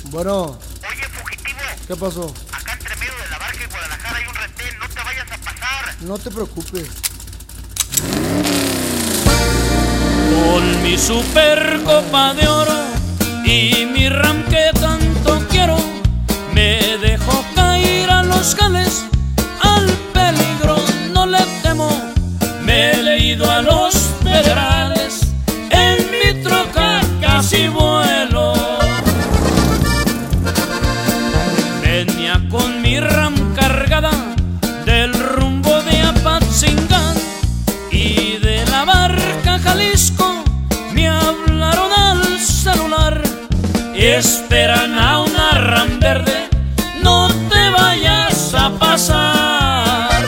Bueno, Oye, fugitivo, ¿qué pasó? acá entre medio de la barca y Guadalajara hay un retén, no te vayas a pasar. No te preocupes. Con mi super copa de oro y mi ram que tanto quiero, me dejo caer a los jales, al peligro no le temo. Me he leído a los federales, en mi troca casi vuelo. Venía con mi ram cargada del rumbo de Apatzingán, y de la barca Jalisco me hablaron al celular. Esperan a una ram verde, no te vayas a pasar.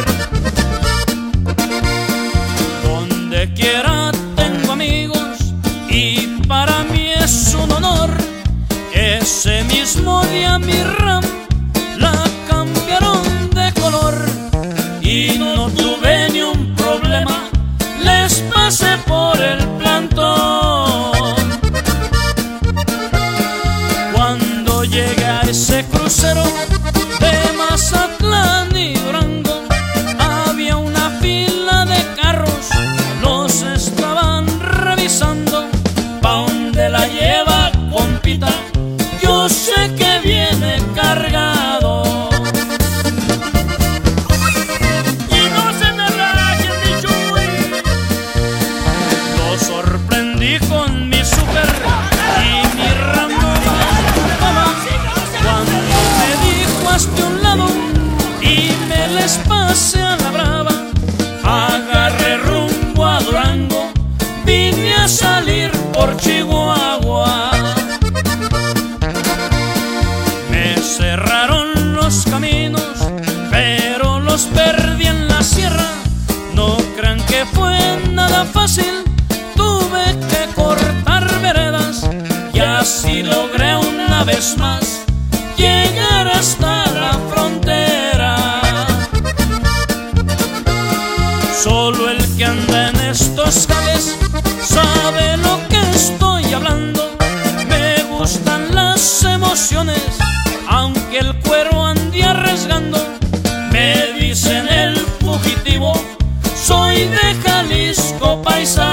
Donde quiera tengo amigos y para mí es un honor. Ese mismo día mi ram la cambiaron de color y no tuve ni un problema, les pasé por el plantón. Cuando llegué a ese crucero de Mazatlán y Durango, había una fila de carros, los estaban revisando. ¿Pa' dónde la lleva, compita? Yo sé que viene cargado. Y no se me rajen, mi Chuy. Lo sorprendí con mi super y mi ram no bajaba. Cuando me dijo hasta un lado y me les pasé a la brava, agarré rumbo a Durango, vine a salir por Chihuahua. Me cerraron los caminos, pero los perdí en la sierra. No crean que fue nada fácil, tuve que cortar veredas y así logré una vez más llegar hasta la frontera. Solo el que anda en estos jales sabe lo que estoy hablando. Me gustan las emociones, aunque el cuero ande arriesgando. Me dicen el fugitivo, soy de Jalisco, paisa.